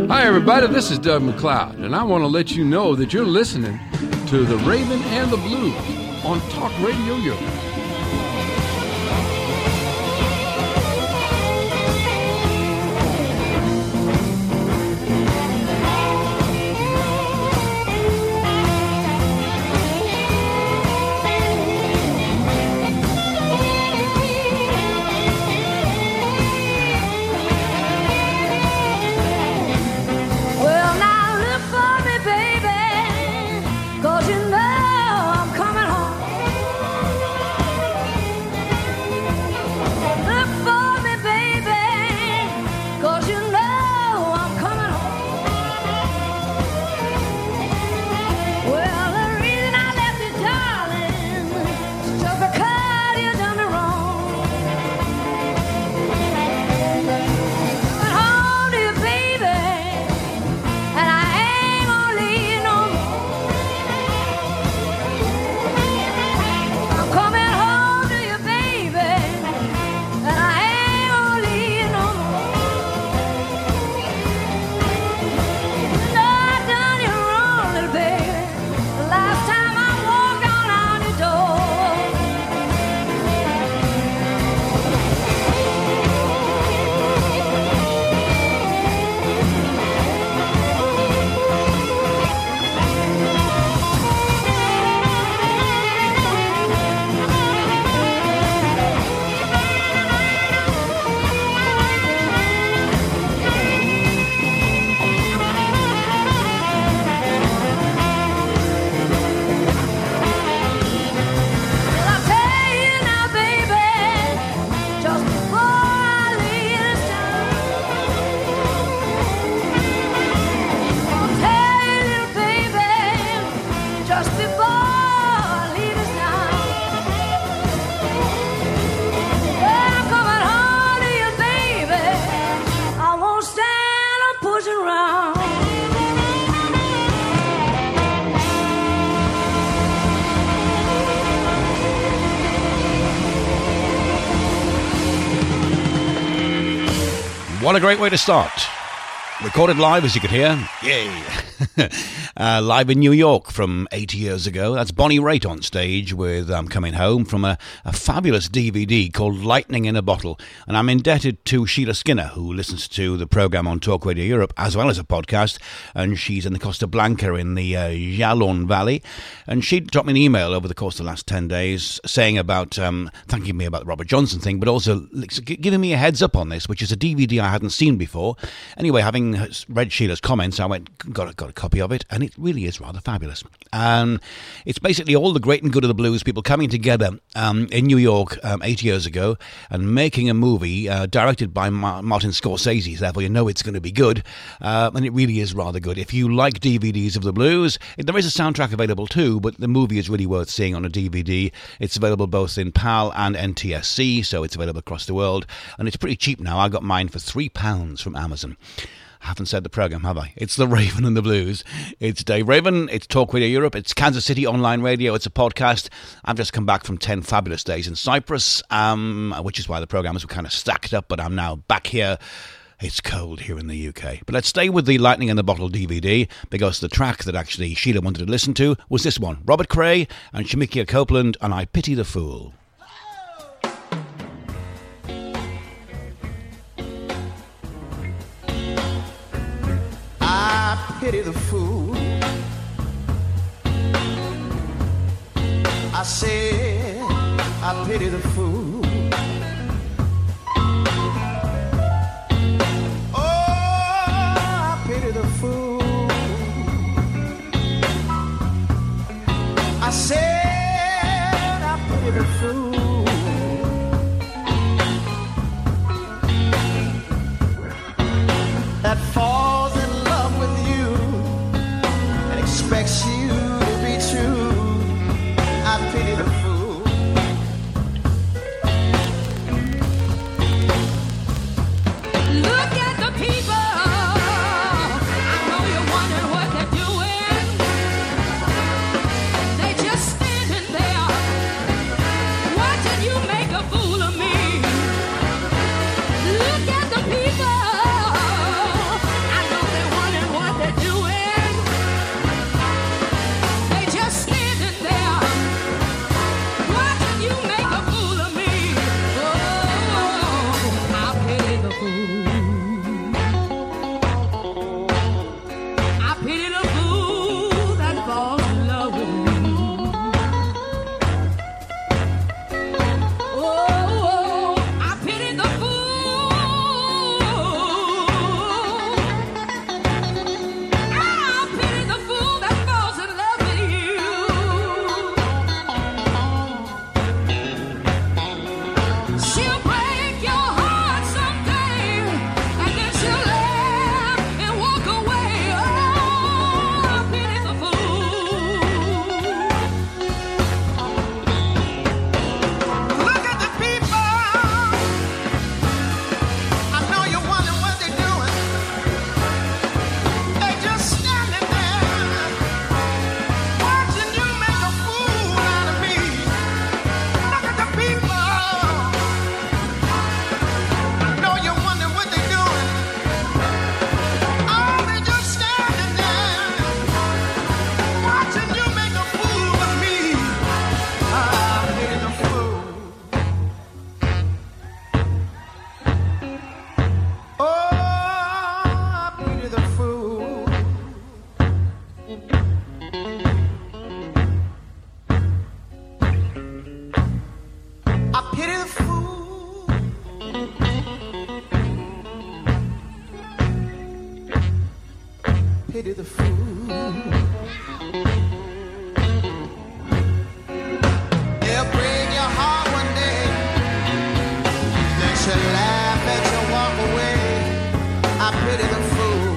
Hi, everybody. This is Doug McLeod, and I want to let you know that you're listening to The Raven and the Blues on Talk Radio Europe. What a great way to start. Recorded live, as you could hear. Yay. Live in New York from 8 years ago. That's Bonnie Raitt on stage with Coming Home from a fabulous DVD called Lightning in a Bottle. And I'm indebted to Sheila Skinner, who listens to the programme on Talk Radio Europe, as well as a podcast. And she's in the Costa Blanca in the Jalón Valley. And she dropped me an email over the course of the last 10 days saying about, thanking me about the Robert Johnson thing, but also giving me a heads up on this, which is a DVD I hadn't seen before. Anyway, having read Sheila's comments, I got a copy of it, and it really is rather fabulous. And it's basically all the great and good of the blues people coming together in New York 8 years ago and making a movie directed by Martin Scorsese. Therefore, you know it's going to be good, and it really is rather good. If you like DVDs of the blues, there is a soundtrack available too, but the movie is really worth seeing on a DVD. It's available both in PAL and NTSC, so it's available across the world, and it's pretty cheap now. I got mine for £3 from Amazon. I haven't said the programme, have I? It's The Raven and the Blues. It's Dave Raven, it's Talk Radio Europe, it's Kansas City Online Radio, it's a podcast. I've just come back from 10 fabulous days in Cyprus, which is why the programmes were kind of stacked up, but I'm now back here. It's cold here in the UK. But let's stay with the Lightning in the Bottle DVD, because the track that actually Sheila wanted to listen to was this one, Robert Cray and Shemekia Copeland, and I Pity the Fool. I pity the fool. I said I pity the fool. Oh, I pity the fool. I said I pity the fool. That falls in love with you and expects you to be true. I pity the fool. Look at the people. I know you're wondering what they're doing. They just standing there watching you make a fool of me. Look at the people. pity the fool. They'll break your heart one day, then she'll laugh at you, walk away. I pity the fool.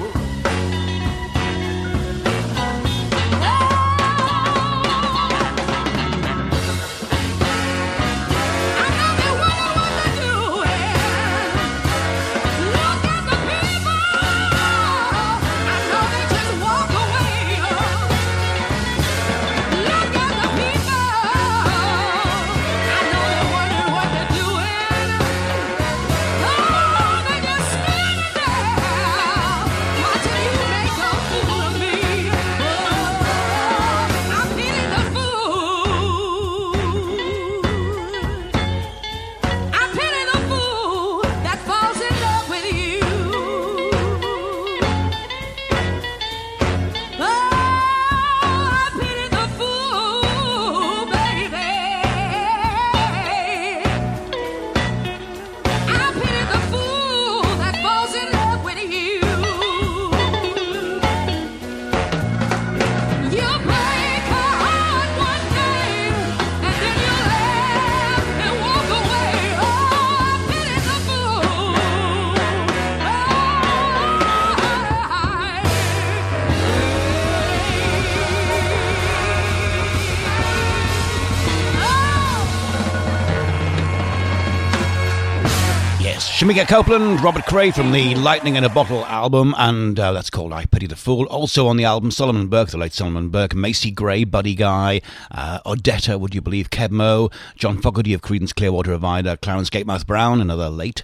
Shamika Copeland, Robert Cray from the Lightning in a Bottle album, and that's called I Pity the Fool. Also on the album, Solomon Burke, the late Solomon Burke, Macy Gray, Buddy Guy, Odetta, would you believe, Keb Mo, John Fogerty of Creedence Clearwater Revival, Clarence Gatemouth Brown, another late,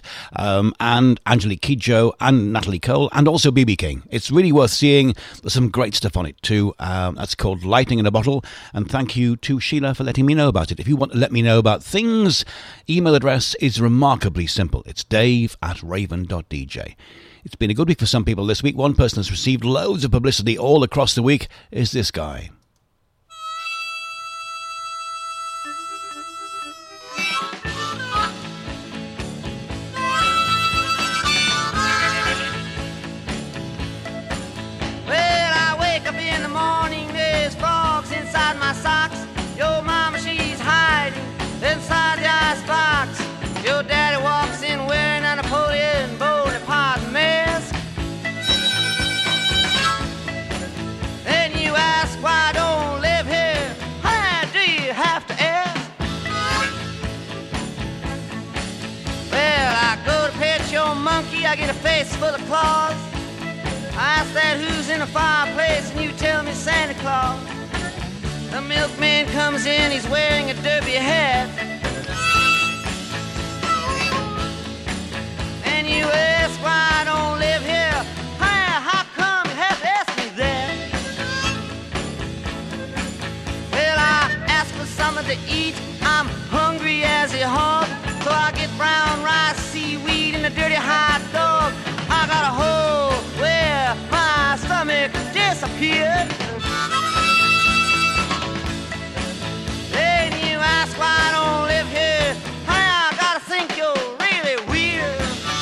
and Angelique Kidjo, and Natalie Cole, and also B.B. King. It's really worth seeing. There's some great stuff on it too. That's called Lightning in a Bottle, and thank you to Sheila for letting me know about it. If you want to let me know about things, email address is remarkably simple. It's dave@raven.dj. It's been a good week for some people this week. One person has received loads of publicity all across the week is this guy. Well, I wake up in the morning, there's frogs inside my socks. Your mama, she's hiding inside the icebox. Your daddy walks in wearing a Napoleon Bonaparte mask. And you ask why I don't live here. Why do you have to ask? Well, I go to pet your monkey, I get a face full of claws. I ask that who's in the fireplace, and you tell me Santa Claus. The milkman comes in, he's wearing a derby hat. And you ask why I don't live here. How come you have to ask me that? Well, I ask for something to eat, I'm hungry as a hog. So I get brown rice, seaweed, and a dirty hot dog. I got a hole where my stomach disappeared. Then you ask why I don't live here. I gotta think you're really weird.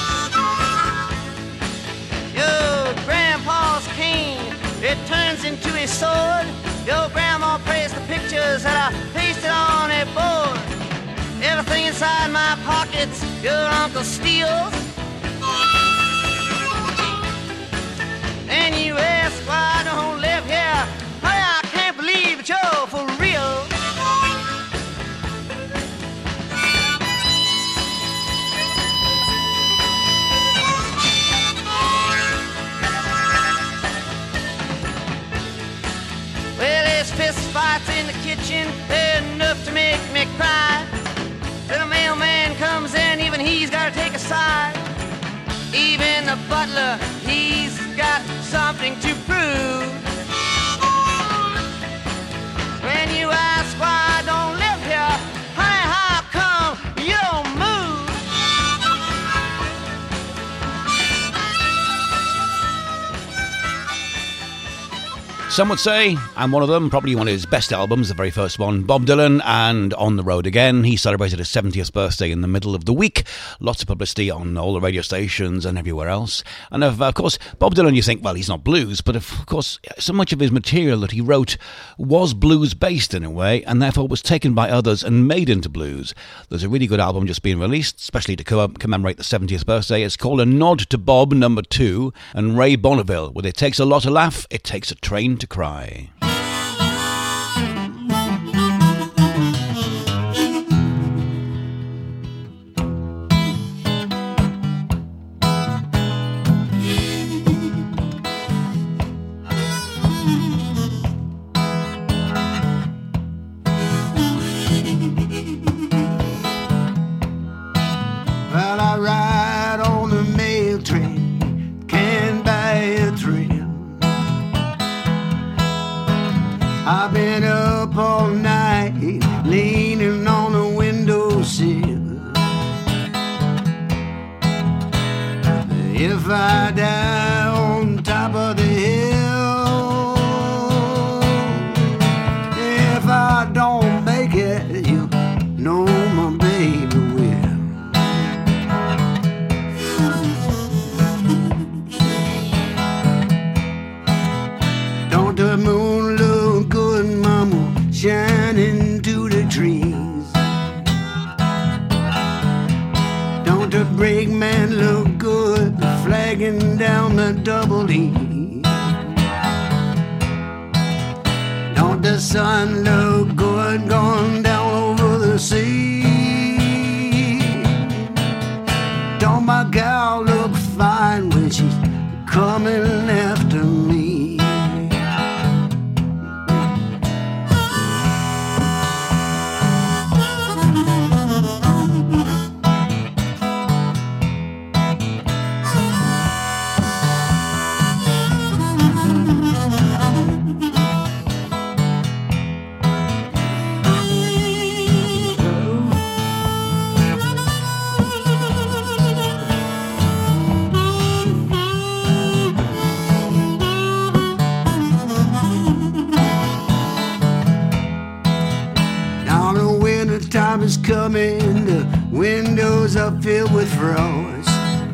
Your grandpa's cane, it turns into a sword. Your grandma praised the pictures that I pasted on a board. Everything inside my pockets, your uncle steals. And you ask why I don't live here. I can't believe that you're for real. Well, there's fist fights in the kitchen, they're enough to make me cry. Then a mailman comes in, even he's gotta take a side. Even the butler, he's got something to prove. When you ask why I don't live here, honey, how come you don't move? Some would say, and one of them, probably one of his best albums, the very first one, Bob Dylan and On the Road Again. He celebrated his 70th birthday in the middle of the week. Lots of publicity on all the radio stations and everywhere else. And of course, Bob Dylan, you think, well, he's not blues, but of course, so much of his material that he wrote was blues-based in a way, and therefore was taken by others and made into blues. There's a really good album just being released, especially to commemorate the 70th birthday. It's called A Nod to Bob No. 2 and Ray Bonneville, with It Takes a Lot to Laugh, It Takes a Train to Cry. Well, I ride on the mail train, can't buy a thrill. I've been up all night, leaning on the windowsill. If I die on top of the hill, if I don't make it, you know my baby will. Don't the moon look good, mama, shining through the trees? Don't the brakeman look good, flagging down the double E? Don't the sun look good, going down over the sea? Don't my gal look fine when she's coming after me? Time is coming, the windows are filled with frost.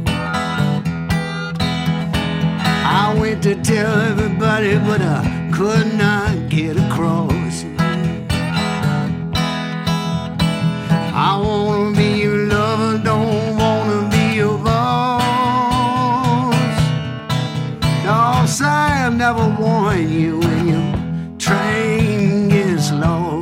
I went to tell everybody, but I could not get across. I wanna be your lover, don't wanna be your boss. No, Sam never warned you when your train gets lost.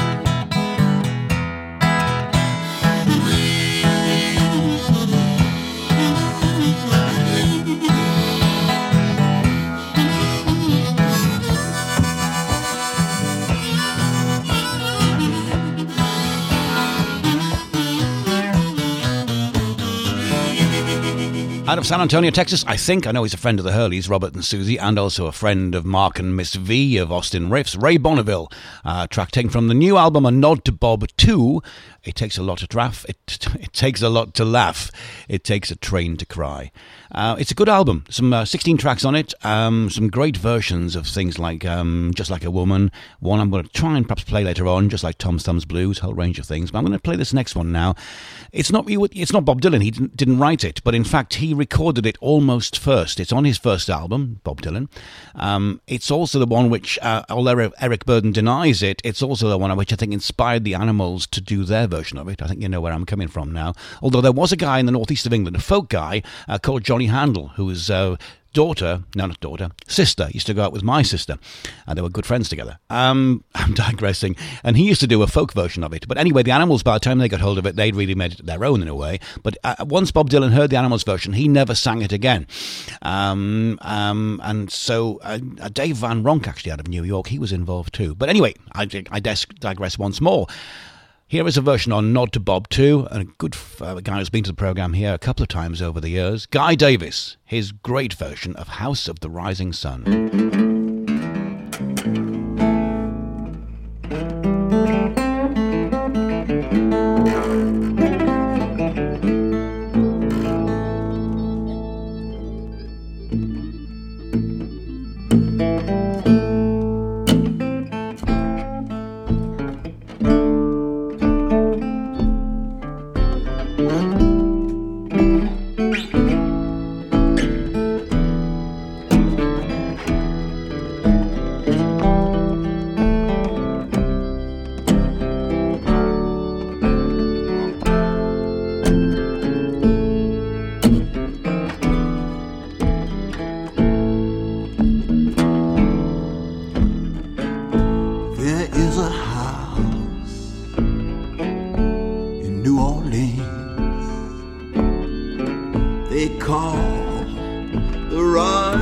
Out of San Antonio, Texas, I know he's a friend of the Hurleys, Robert and Susie, and also a friend of Mark and Miss V of Austin Riffs, Ray Bonneville, track taken from the new album A Nod to Bob 2. It takes a lot to laugh. It takes a lot to laugh. It takes a train to cry. It's a good album. Some 16 tracks on it. Some great versions of things like Just Like a Woman. One I'm going to try and perhaps play later on, just like Tom Thumb's Blues, whole range of things. But I'm going to play this next one now. It's not Bob Dylan. He didn't write it, but in fact he recorded it almost first. It's on his first album, Bob Dylan. It's also the one which, although Eric Burdon denies it, it's also the one which I think inspired the Animals to do their version of it. I think you know where I'm coming from now. Although there was a guy in the northeast of England, a folk guy called Johnny Handel, whose sister used to go out with my sister, and they were good friends together. I'm digressing, and he used to do a folk version of it. But anyway, the Animals, by the time they got hold of it, they'd really made it their own in a way. But once Bob Dylan heard the Animals version, he never sang it again. And so Dave Van Ronk, actually out of New York, he was involved too. But anyway, I digress once more. Here is a version on Nod to Bob 2, and a good guy who's been to the programme here a couple of times over the years, Guy Davis, his great version of House of the Rising Sun.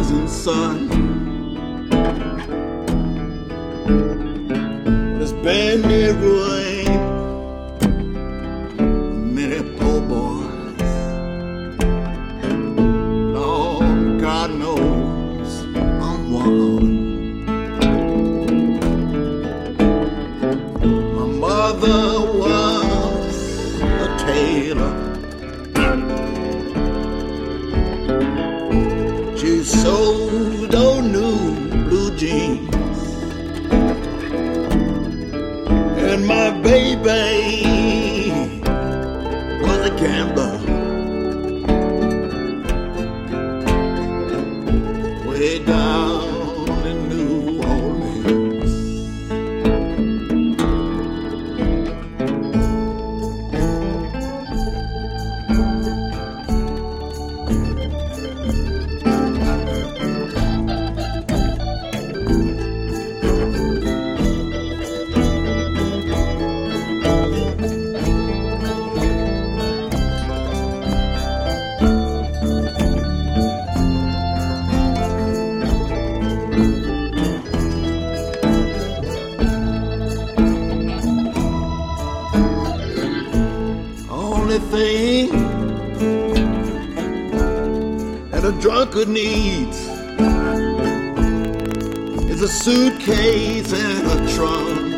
rising sun. There's been a ruin, many poor boys. Lord, God knows I'm one. My mother was a tailor. She sold old new blue jeans. And my baby was a gambler. Way down in New Orleans. Only thing that a drunkard needs is a suitcase and a trunk.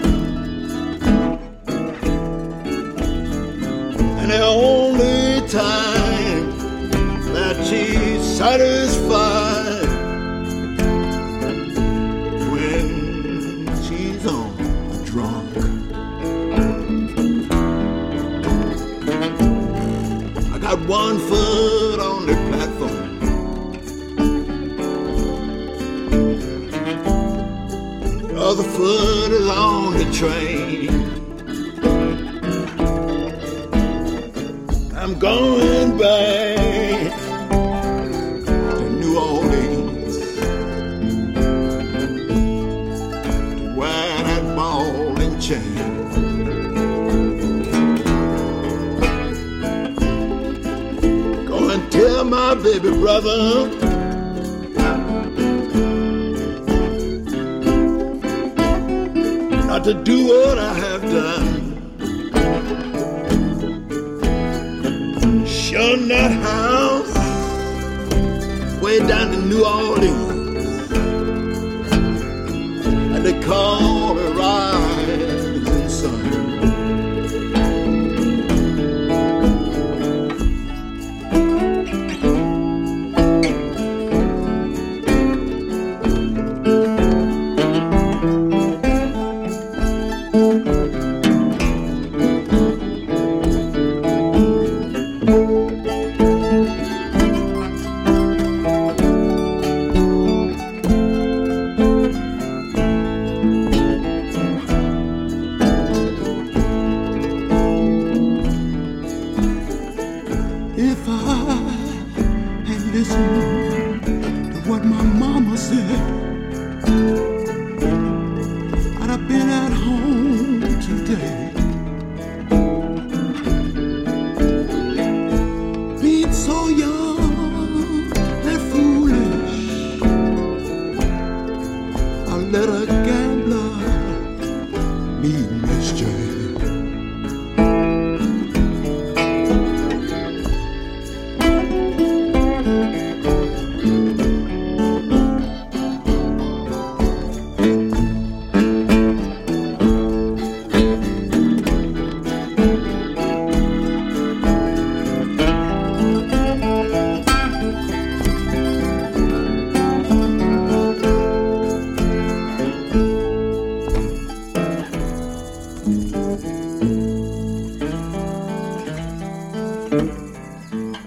And the only time that she's satisfied when she's on a drunk. I got one foot on the platform. The other foot is on the train. I'm going back to New Orleans to wear that ball and chain. Go and tell my baby brother not to do what I have done. Shun that house way down in New Orleans, and they call it rising sun. If I had listened to what my mama said, I'd have been at home today. Being so young and foolish, I let a gambler meet mischief.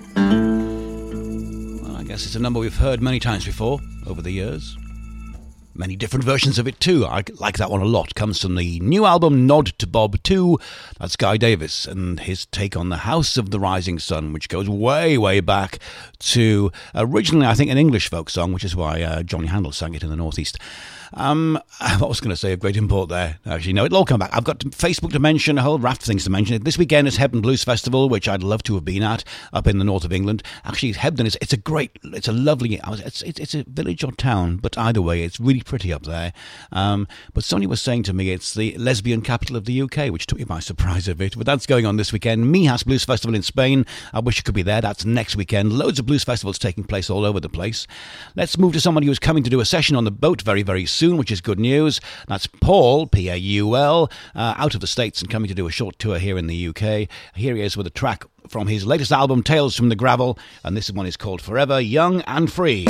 Well, I guess it's a number we've heard many times before over the years. many different versions of it too. I like that one a lot. Comes from the new album Nod to Bob 2. That's Guy Davis and his take on the House of the Rising Sun, which goes way, way back to originally, I think, an English folk song, which is why Johnny Handel sang it in the Northeast. I was going to say of great import there. Actually, no, it'll all come back. I've got Facebook to mention, a whole raft of things to mention. This weekend is Hebden Blues Festival, which I'd love to have been at up in the north of England. Actually, Hebden it's a lovely, it's a village or town, but either way, it's really pretty up there. But somebody was saying to me it's the lesbian capital of the UK, which took me by surprise a bit. But that's going on this weekend. Mijas Blues Festival in Spain. I wish I could be there. That's next weekend. Loads of blues festivals taking place all over the place. Let's move to somebody who's coming to do a session on the boat very, very soon, which is good news. That's Paul, Paul, out of the States and coming to do a short tour here in the UK. Here he is with a track from his latest album, Tales from the Gravel, and this one is called Forever Young and Free.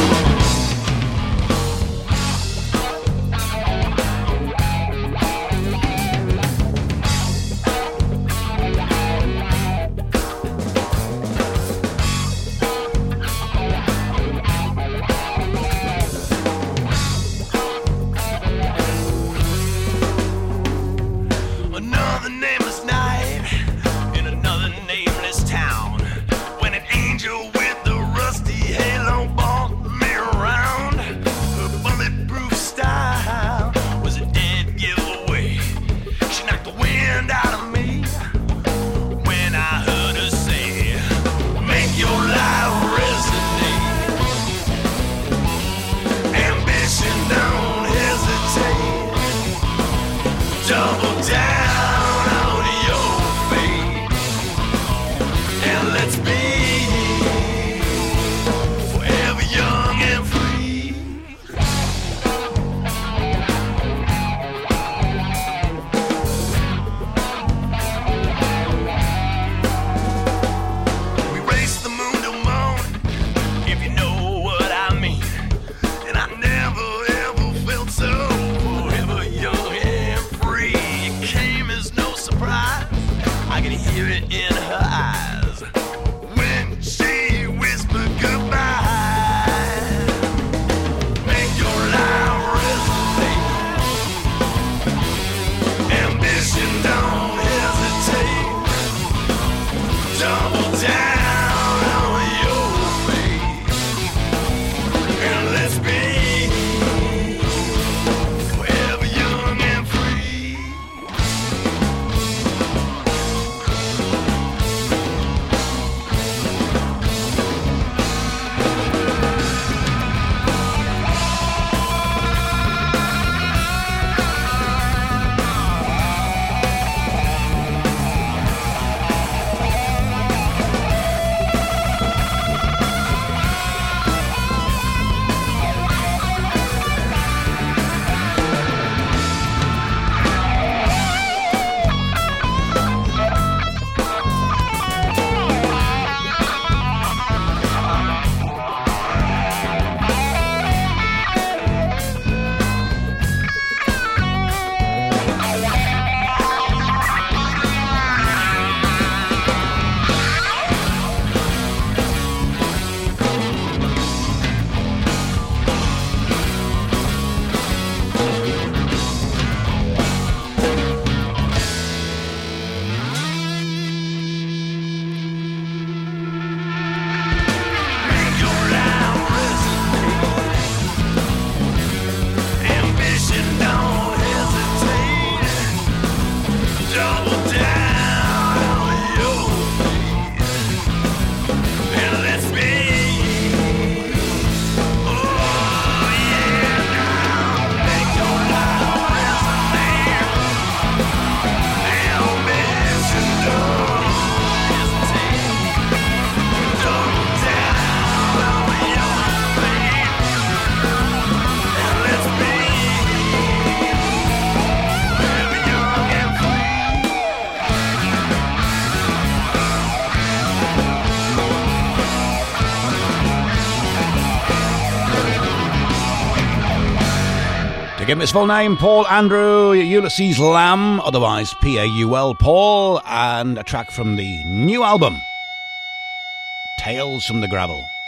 Give him his full name, Paul Andrew Ulysses Lamb, otherwise Paul, Paul, and a track from the new album, Tales from the Gravel.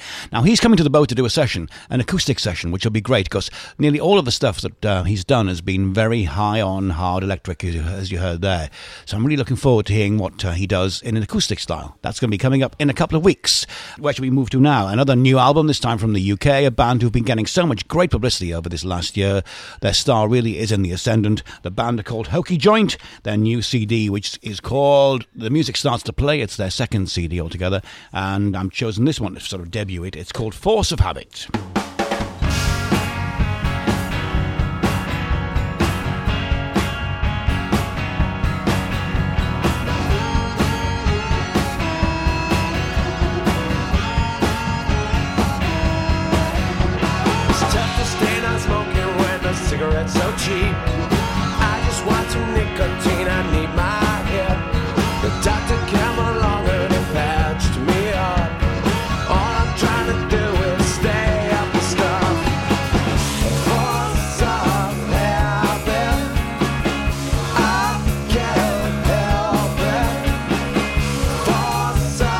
Now, he's coming to the boat to do a session, an acoustic session, which will be great because nearly all of the stuff that he's done has been very high on hard electric, as you heard there. So I'm really looking forward to hearing what he does in an acoustic style. That's going to be coming up in a couple of weeks. Where should we move to now? Another new album, this time from the UK, a band who've been getting so much great publicity over this last year. Their star really is in the ascendant. The band are called Hokey Joint. Their new CD, which is called The Music Starts to Play, it's their second CD altogether, and I'm chosen this one to sort of debut it. It's called Force of Habit. Cigarettes so cheap. I just want some nicotine. I need my hip. The doctor came along and he patched me up. All I'm trying to do is stay up the stuff. Force of habit. I can't help it. Force of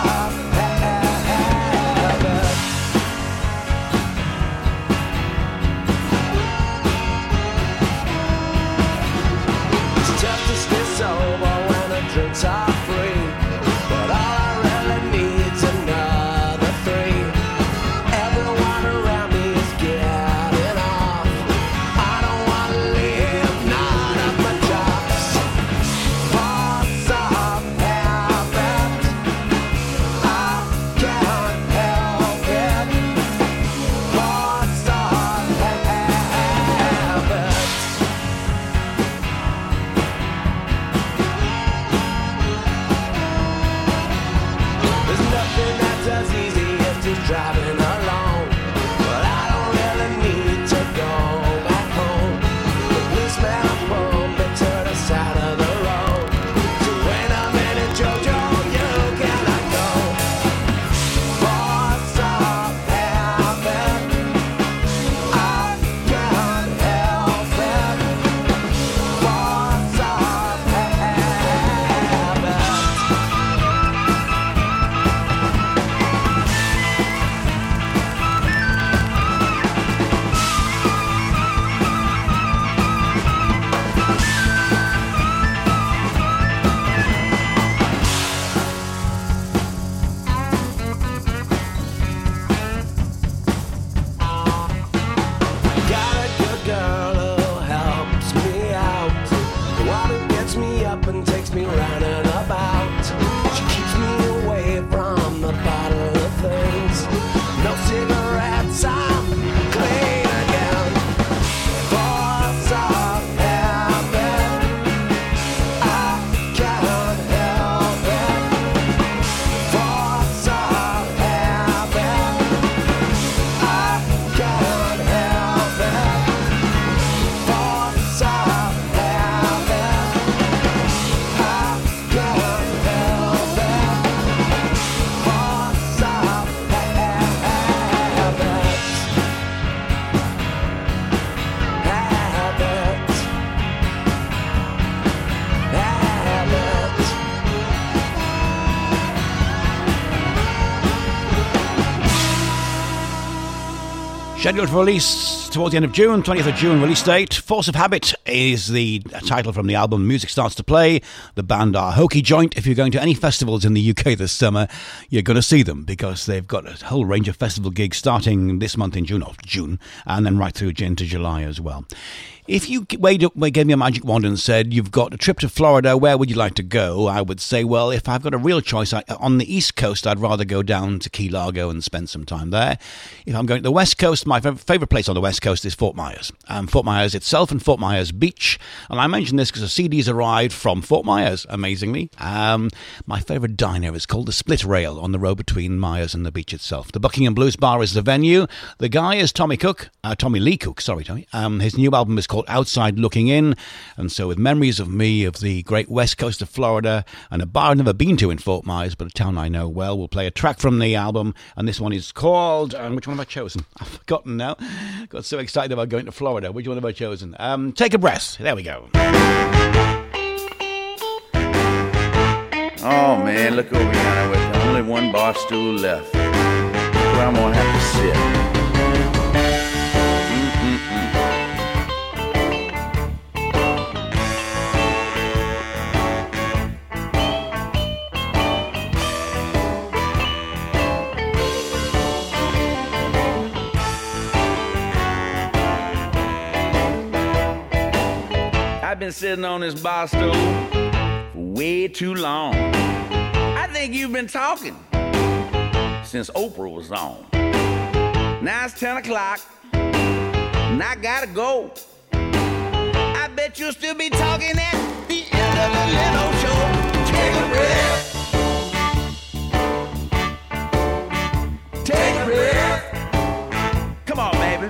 habit. Tough to stay sober when the drinks are free, but all I really need's another 3. Everyone around me is getting off. I don't want to live none of my jobs. Force of habit. I can't help it. Force of habit. There's nothing that's as easy as just driving along. But I don't really need to go back home. The policeman pulled me to the side of the road. So wait a minute, Jojo, you cannot go. Force of habit. I can't help it. Force of habit. Got a good girl who helps me out. The one who gets me up and takes me round and about. She keeps me away from the bottle of things. No cigarettes, I'm clean again. Force of habit. I can't help it. Force of habit. I can't help it. Force of habit. I can't help it. Force of Scheduled for release towards the end of June, 20th of June release date. Force of Habit is the title from the album Music Starts to Play. The band are Hokey Joint. If you're going to any festivals in the UK this summer, you're going to see them because they've got a whole range of festival gigs starting this month in June, and then right through into July as well. If you gave me a magic wand and said, you've got a trip to Florida, where would you like to go? I would say, well, if I've got a real choice, on the East Coast, I'd rather go down to Key Largo and spend some time there. If I'm going to the West Coast, my favourite place on the West Coast is Fort Myers. Fort Myers itself and Fort Myers Beach. And I mention this because the CD's arrived from Fort Myers, amazingly. My favourite diner is called the Split Rail on the road between Myers and the beach itself. The Buckingham Blues Bar is the venue. The guy is Tommy Lee Cook. Sorry, Tommy. His new album is called Outside Looking In, and so with memories of me of the great west coast of Florida and a bar I've never been to in Fort Myers, but a town I know well, we'll play a track from the album, and this one is called, which one have I chosen? I've forgotten now. Got so excited about going to Florida. Which one have I chosen? Take a Breath. There we go. Oh man, look over yonder with only one bar stool left. where I'm gonna have to sit. I've been sitting on this bar stool for way too long. I think you've been talking since Oprah was on. Now it's 10 o'clock, and I gotta go. I bet you'll still be talking at the end of the little show. Take a breath. Take a breath. Come on, baby.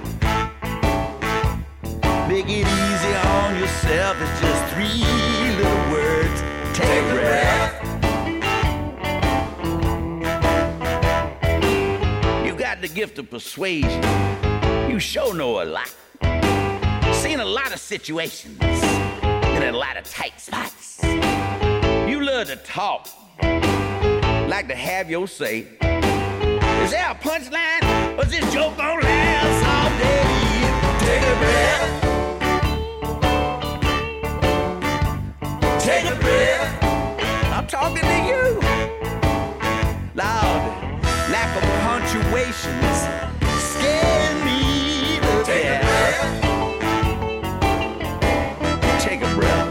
Make it easy on yourself. It's just 3 little words. Take a breath. You got the gift of persuasion. You sure know a lot. Seen a lot of situations. Been in a lot of tight spots. You love to talk. Like to have your say. Is there a punchline? Or is this joke gonna last all day? Take a breath. Take a breath. I'm talking to you. Loud, lack of punctuations scare me to death. Take a breath.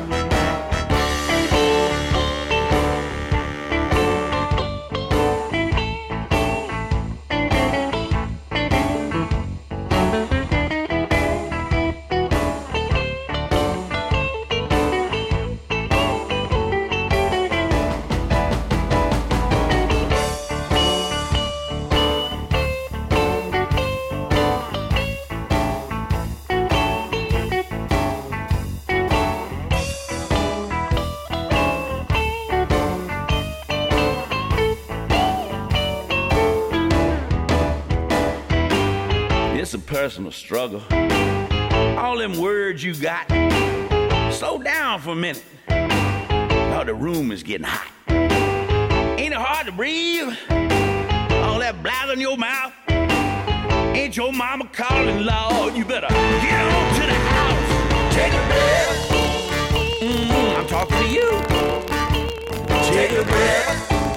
It's a personal struggle. All them words you got. Slow down for a minute. Oh, the room is getting hot. Ain't it hard to breathe? All that blabbing in your mouth. Ain't your mama calling, Lord? You better get on to the house. Take a breath. I'm talking to you. Take a breath.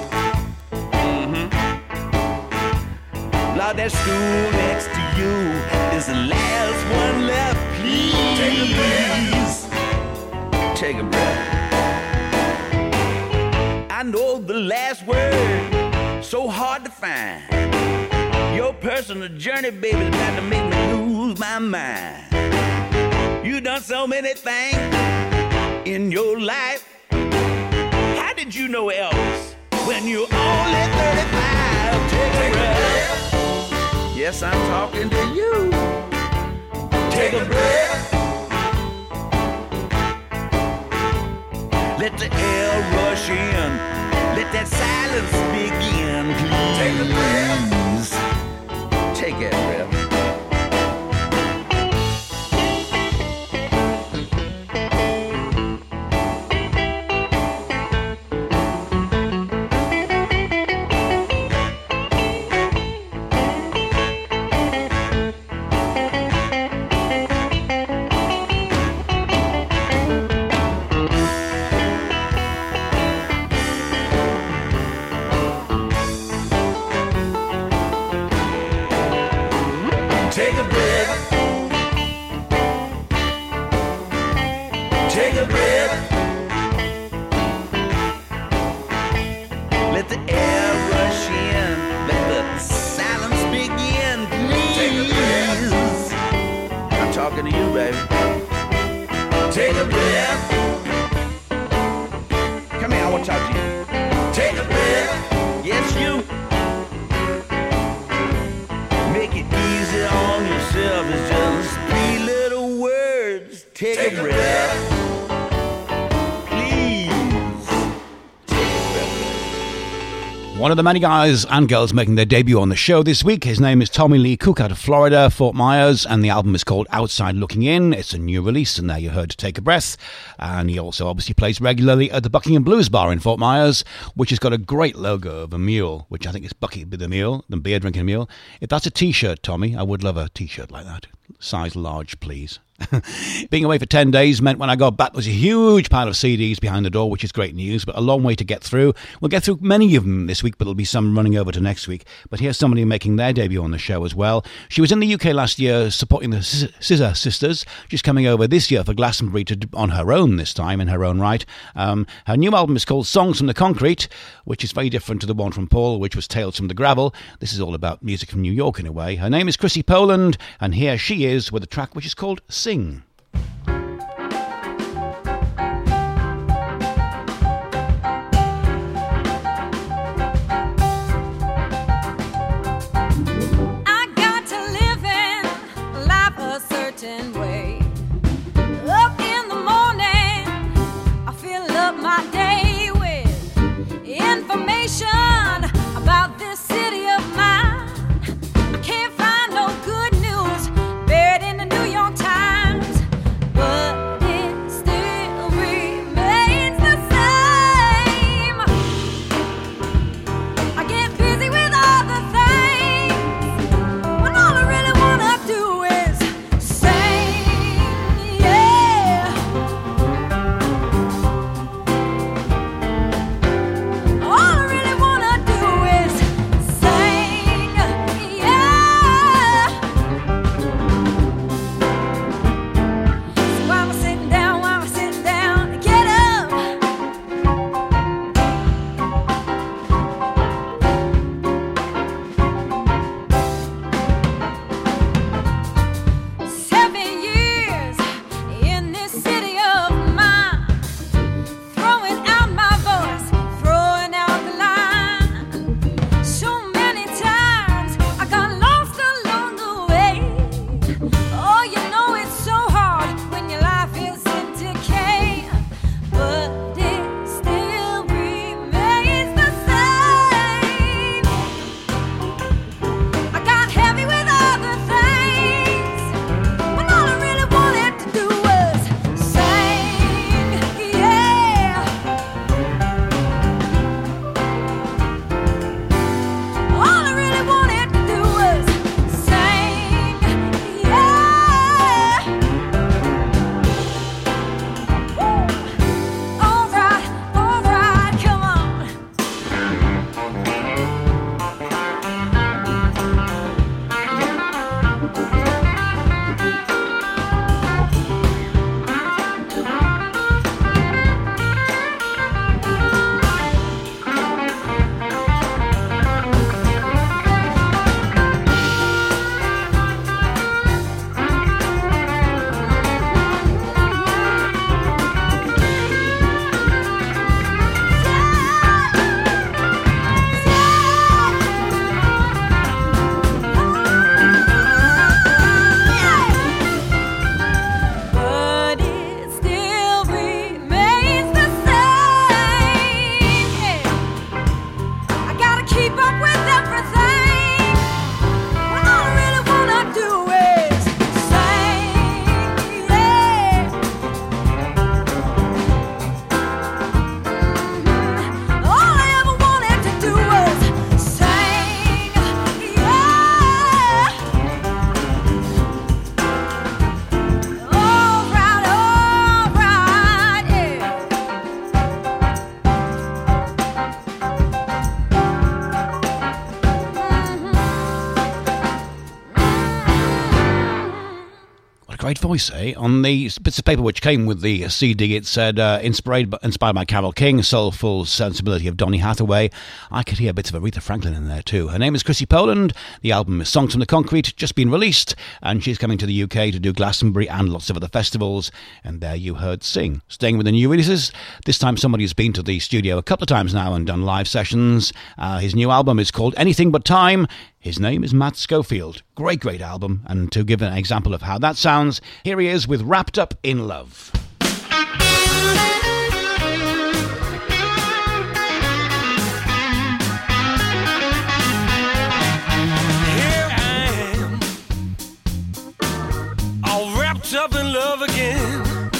Lord, that stool next to you is the last one left. Please take a breath. I know the last word so hard to find. Your personal journey, baby, is about to make me lose my mind. You done so many things in your life. How did you know Elvis when you're only 35? Take a breath. Yes, I'm talking to you. Take a breath. Let the air rush in. Let that silence begin, please. Take a breath. Take that breath. One of the many guys and girls making their debut on the show this week. His name is Tommy Lee Cook out of Florida, Fort Myers, and the album is called Outside Looking In. It's a new release, and there you heard Take a Breath. And he also obviously plays regularly at the Buckingham Blues Bar in Fort Myers, which has got a great logo of a mule, which I think is Bucky the mule, the beer drinking mule. If that's a t-shirt, Tommy, I would love a t-shirt like that. Size large, please. Being away for 10 days meant when I got back there was a huge pile of CDs behind the door, which is great news, but a long way to get through. We'll get through many of them this week, but there'll be some running over to next week. But here's somebody making their debut on the show as well. She was in the UK last year supporting the Scissor Sisters. She's coming over this year for Glastonbury on her own this time, in her own right. Her new album is called Songs from the Concrete, which is very different to the one from Paul, which was Tales from the Gravel. This is all about music from New York in a way. Her name is Chrissy Poland, and here she is with a track which is called Sing. I got to live in life a certain way. Up in the morning, I fill up my day with information about this city of mine. I can't find no good news buried in the New York Times, but it still remains the same. I get busy with other things when all I really wanna do is sing, yeah. All I really wanna do is sing, yeah. So while I'm sitting down, get up. 7 years in this city of mine, throwing out my voice, throwing out the line. So many times I got lost along the way. Oh, you know it's so hard when your life is in decay, but it still remains the same. I got heavy with other things when all I really wanted to do was sing, yeah. All I really wanted to do was sing, yeah. Woo. All right, come on. But it still remains the same. Yeah. I gotta keep up with everything when all I really wanna do is sing, yeah. All I ever wanted to do was sing, yeah. All right, yeah. What a great voice, eh? On the bits of paper which came with the CD, it said, inspired by Carole King, soulful sensibility of Donny Hathaway. I could hear bits of Aretha Franklin in there too. Her name is Chrissy Poland. The album is Songs from the Concrete, just been released, and she's coming to the UK to do Glastonbury and lots of other festivals. And there you heard Sing. Staying with the new releases, this time somebody who's been to the studio a couple of times now and done live sessions. His new album is called Anything But Time. His name is Matt Schofield. Great album. And to give an example of how that sounds, here he is with Wrapped Up in Love. wrapped up in love again.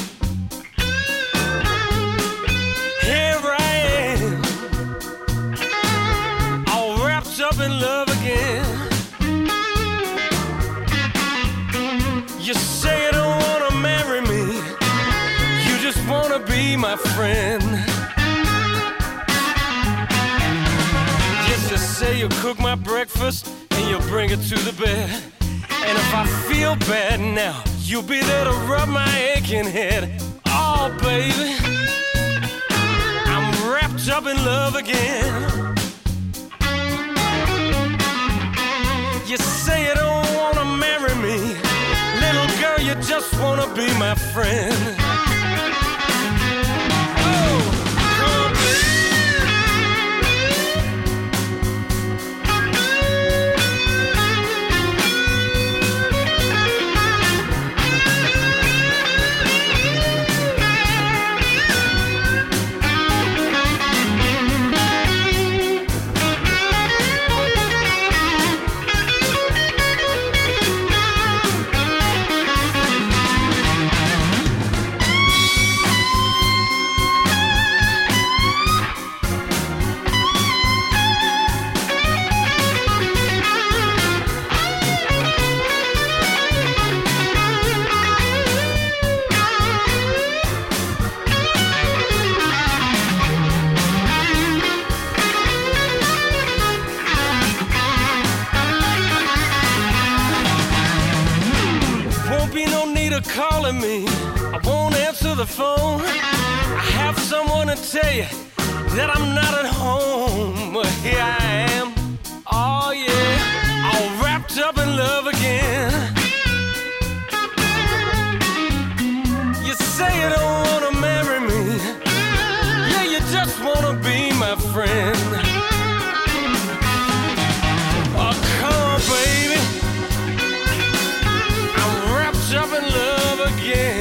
Here I am, all wrapped up in love again. You say you don't wanna marry me, you just wanna be my friend. Yes, you say you'll cook my breakfast and you'll bring it to the bed. And if I feel bad now, you'll be there to rub my aching head. Oh, baby, I'm wrapped up in love again. You say you don't wanna marry me, little girl, you just wanna be my friend. Oh, come on, baby. Calling me, I won't answer the phone. I have someone to tell you that I'm not at home. But here I am, oh yeah, all wrapped up in love again. You say you don't wanna marry me, yeah, you just wanna be my friend. Oh, come on, baby, I'm wrapped up in love again.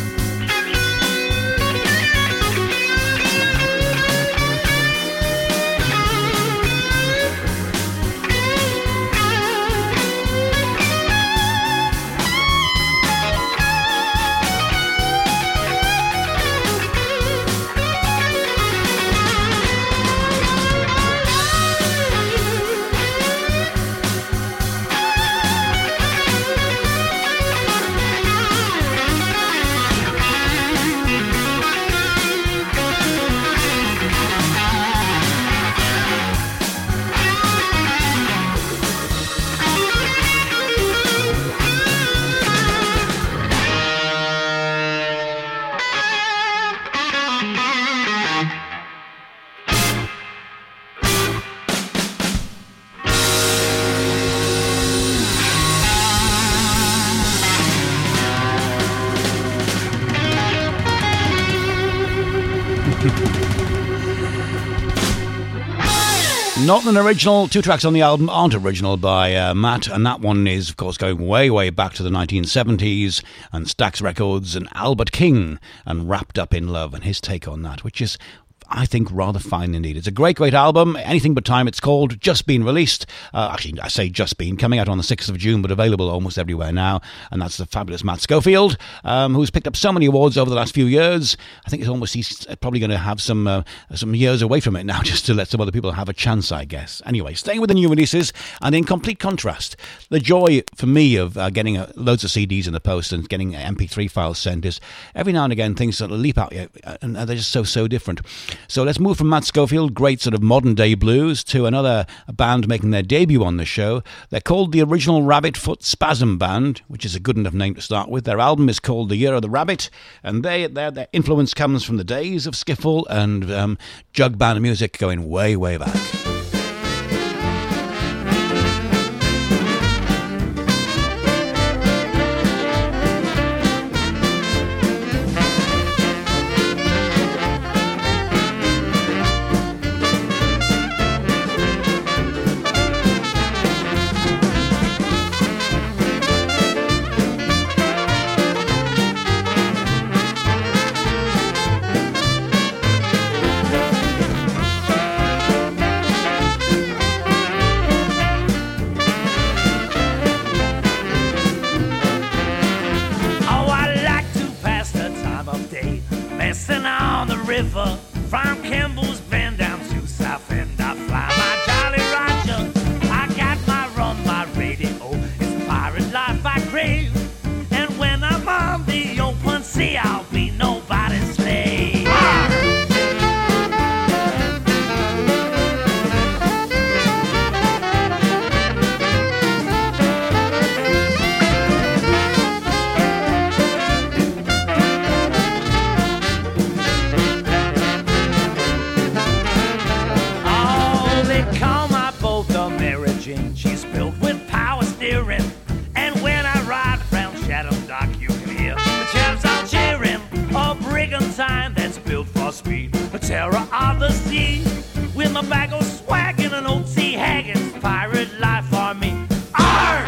Not an original. Two tracks on the album aren't original by Matt, and that one is, of course, going way, way back to the 1970s and Stax Records and Albert King and Wrapped Up in Love and his take on that, which is, I think, rather fine indeed. It's a great, great album. Anything But Time, it's called. Just been released. Actually, I say just been. Coming out on the 6th of June, but available almost everywhere now. And that's the fabulous Matt Schofield, who's picked up so many awards over the last few years. I think he's probably going to have some years away from it now, just to let some other people have a chance, I guess. Anyway, staying with the new releases, and in complete contrast, the joy for me of getting loads of CDs in the post and getting MP3 files sent is every now and again things sort of leap out, and they're just so different. So let's move from Matt Schofield, great sort of modern day blues, to another band making their debut on the show. They're called the Original Rabbit Foot Spasm Band, which is a good enough name to start with. Their album is called The Year of the Rabbit, and their influence comes from the days of skiffle and jug band music going way, way back. river, from Campbell's Bend down to South End. I fly my Jolly Roger. I got my rum, my radio. It's the pirate life I crave. And when I'm on the open sea, I'll be nobody's slave. She's built with power steering, and when I ride round Chatham Dock, you can hear the chaps out cheering. A brigantine that's built for speed, a terror of the sea, with my bag of swag and an old sea haggis. Pirate life for me. Arr!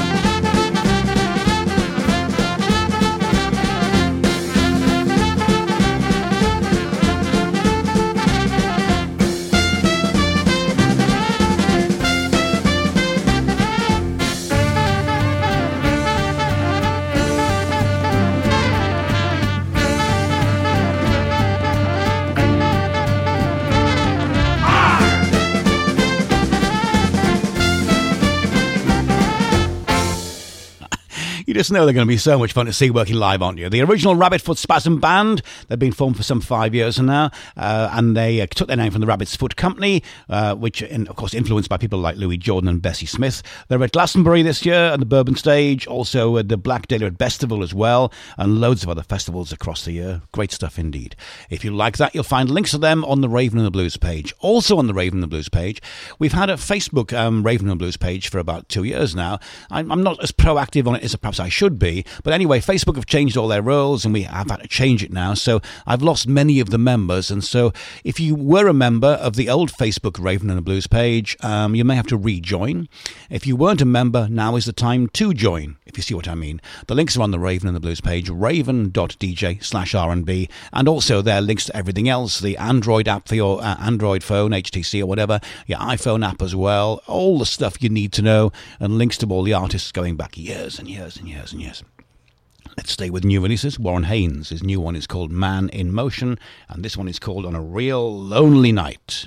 You just know they're going to be so much fun to see working live, aren't you? The original Rabbit Foot Spasm Band, they've been formed for some 5 years now, and they took their name from the Rabbit's Foot Company, which, of course, influenced by people like Louis Jordan and Bessie Smith. They're at Glastonbury this year at the Bourbon Stage, also at the Black Dahlia Festival as well, and loads of other festivals across the year. Great stuff indeed. If you like that, you'll find links to them on the Raven and the Blues page. Also on the Raven and the Blues page, we've had a Facebook Raven and Blues page for about 2 years now. I'm not as proactive on it as perhaps I should be, but anyway, Facebook have changed all their rules and we have had to change it now, so I've lost many of the members, and so if you were a member of the old Facebook Raven and the Blues page, you may have to rejoin. If you weren't a member, now is the time to join, if you see what I mean. The links are on the Raven and the Blues page, raven.dj/R&B, and also there are links to everything else, the Android app for your Android phone, HTC or whatever, your iPhone app as well, all the stuff you need to know, and links to all the artists going back years and years and years and years. Let's stay with new releases. Warren Haynes, his new one is called Man in Motion, and this one is called On a Real Lonely Night.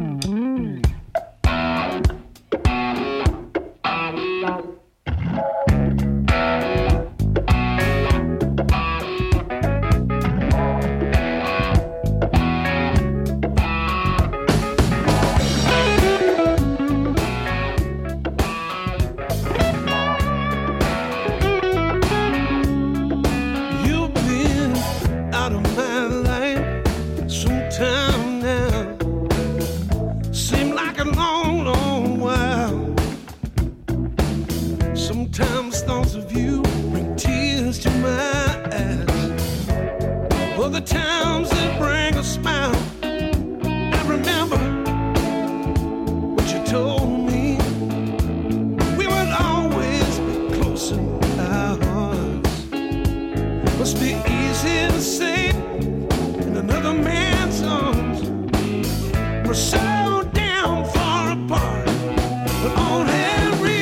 Sometimes thoughts of you bring tears to my eyes. Other times they bring a smile. I remember what you told me. We would always be close in our hearts. Must be easy to say in another man's arms. We're so damn far apart, but on every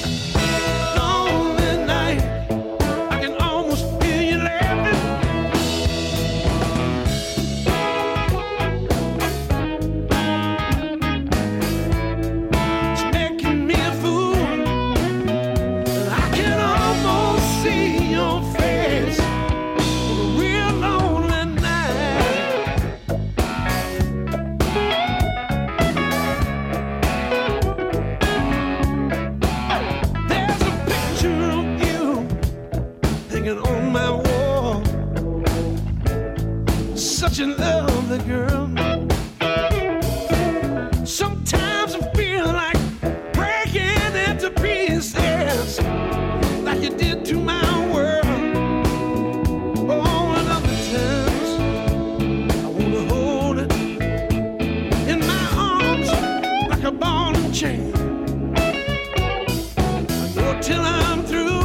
such a lovely girl. Sometimes I feel like breaking into pieces, like you did to my world. Oh, and other times I wanna hold it in my arms like a ball and chain. I know till I'm through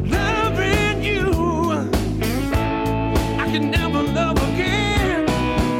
loving you, I can never love again.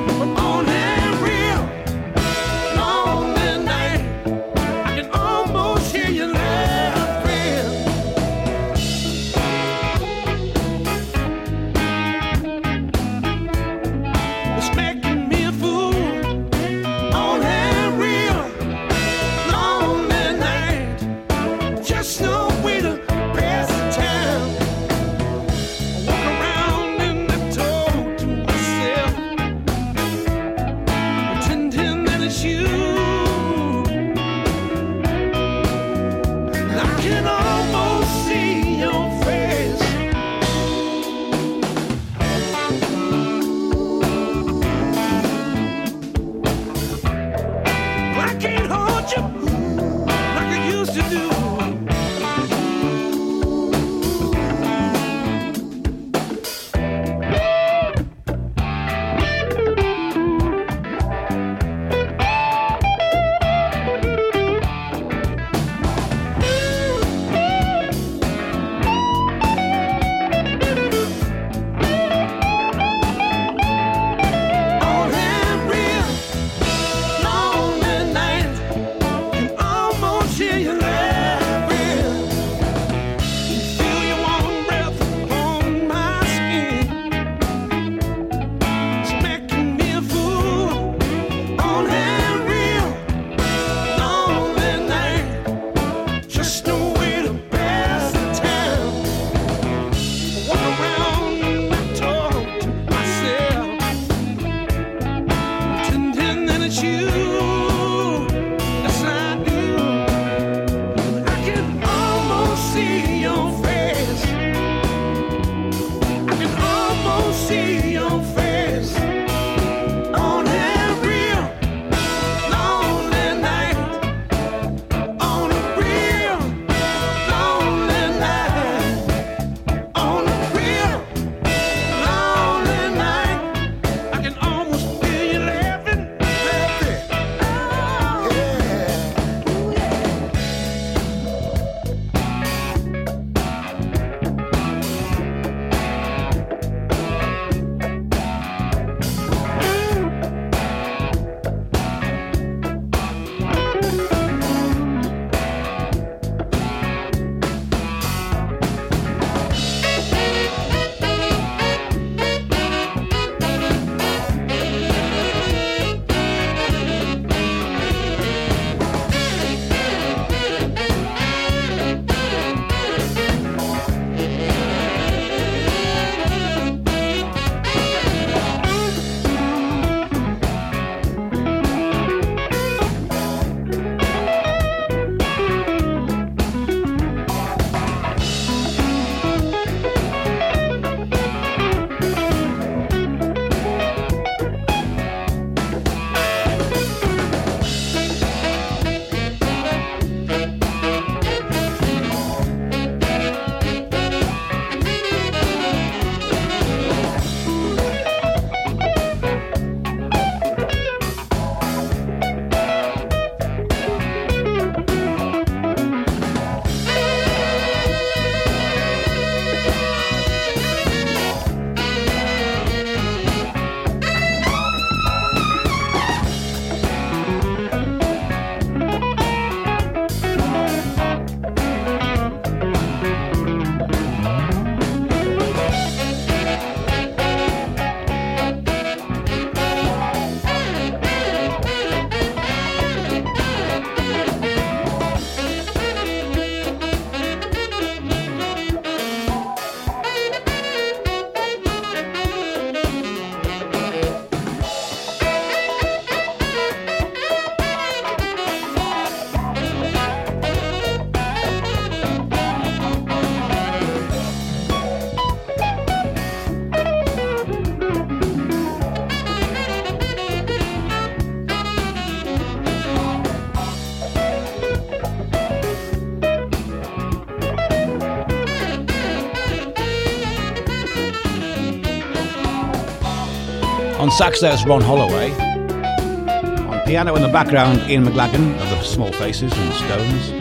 On sax, there's Ron Holloway. On piano in the background, Ian McLagan of the Small Faces and Stones.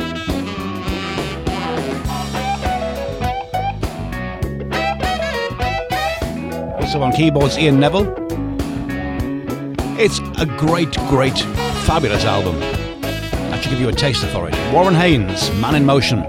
Also on keyboards, Ian Neville. It's a great, fabulous album. That should give you a taster for it. Warren Haynes, Man in Motion.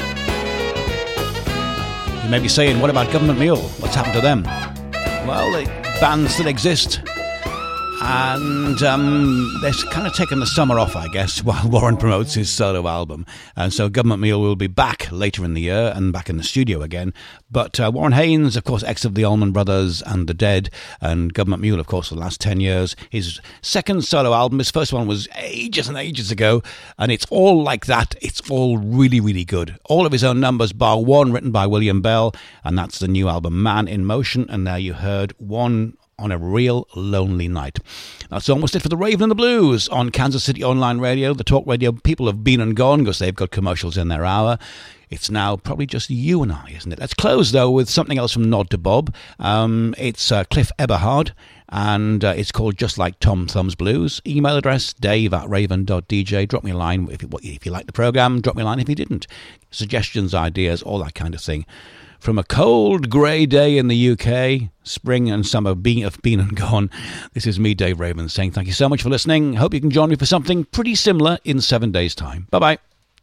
You may be saying, what about Government Mule? What's happened to them? Well, the band still exist. And they're kind of taking the summer off, I guess, while Warren promotes his solo album. And so Government Mule will be back later in the year and back in the studio again. But Warren Haynes, of course, ex of the Allman Brothers and the Dead, and Government Mule, of course, for the last 10 years. His second solo album, his first one was ages and ages ago, and it's all like that. It's all really, really good. All of his own numbers, bar one, written by William Bell, and that's the new album, Man in Motion. And now you heard One on a Real Lonely Night. That's almost it for the Raven and the Blues on Kansas City Online Radio. The talk radio people have been and gone because they've got commercials in their hour. It's now probably just you and I, isn't it? Let's close, though, with something else from Nod to Bob. It's Cliff Eberhard, and it's called Just Like Tom Thumb's Blues. Email address, dave@raven.dj. Drop me a line if you like the programme. Drop me a line if you didn't. Suggestions, ideas, all that kind of thing. From a cold, grey day in the UK, spring and summer have been and gone, this is me, Dave Raven, saying thank you so much for listening. Hope you can join me for something pretty similar in 7 days' time. Bye-bye.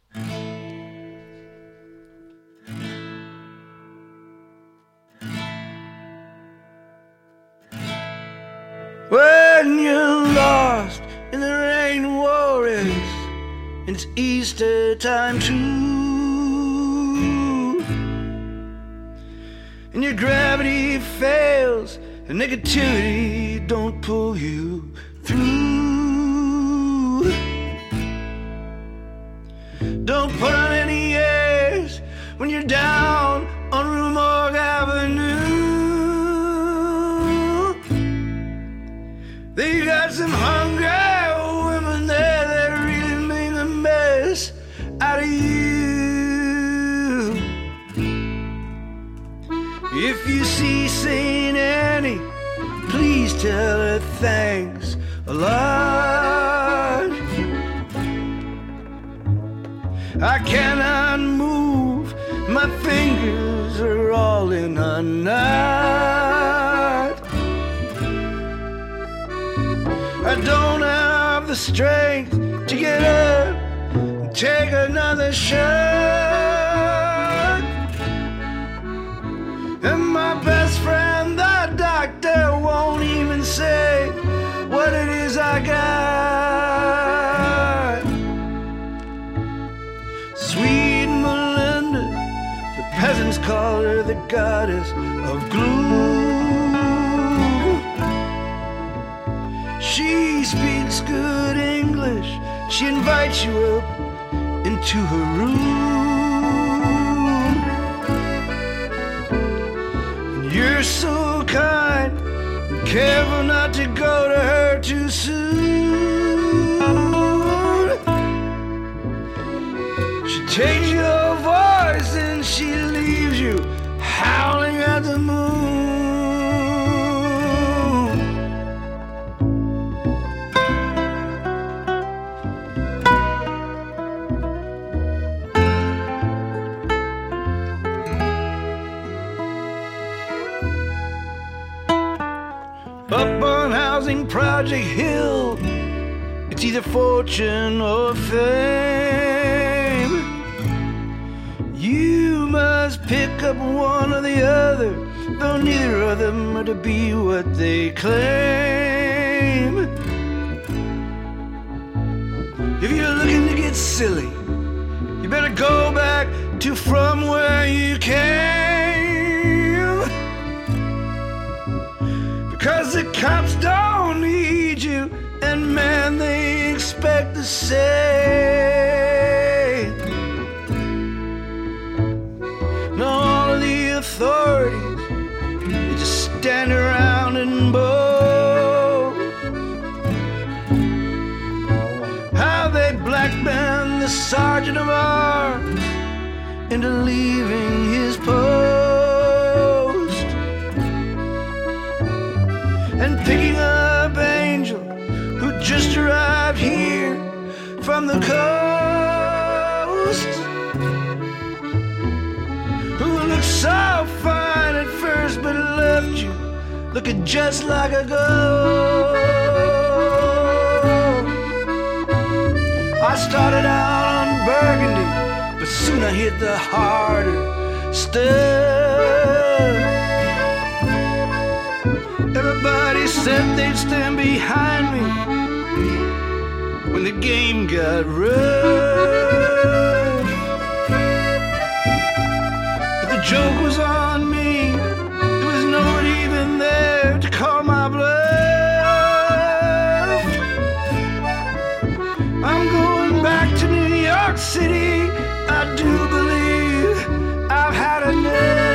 When you're lost in the rain worries, and it's Easter time too, and your gravity fails, and negativity don't pull you through. Don't put on any airs when you're down on Rue Morgue Avenue. They got some hungry women there that really make a mess out of you. If you see St. Annie, please tell her thanks a lot. I cannot move, my fingers are all in a knot. I don't have the strength to get up and take another shot. And my best friend, the doctor, won't even say what it is I got. Sweet Melinda, the peasants call her the goddess of gloom. She speaks good English, she invites you up into her room. And you're so kind, careful not to go to her too soon. She takes your voice and she leaves you howling at the moon. Up on Housing Project Hill, it's either fortune or fame. You must pick up one or the other, though neither of them are to be what they claim. If you're looking to get silly, you better go back to from where you came. 'Cause the cops don't need you, and man, they expect the same. And all of the authorities, they just stand around and bow. How they blackband the sergeant of arms into leaving his post and picking up from the coast who looked so fine at first but left you looking just like a ghost. I started out on Burgundy, but soon I hit the harder stuff. Everybody said they'd stand behind me when the game got rough. But the joke was on me. There was nobody even there to call my bluff. I'm going back to New York City. I do believe I've had enough.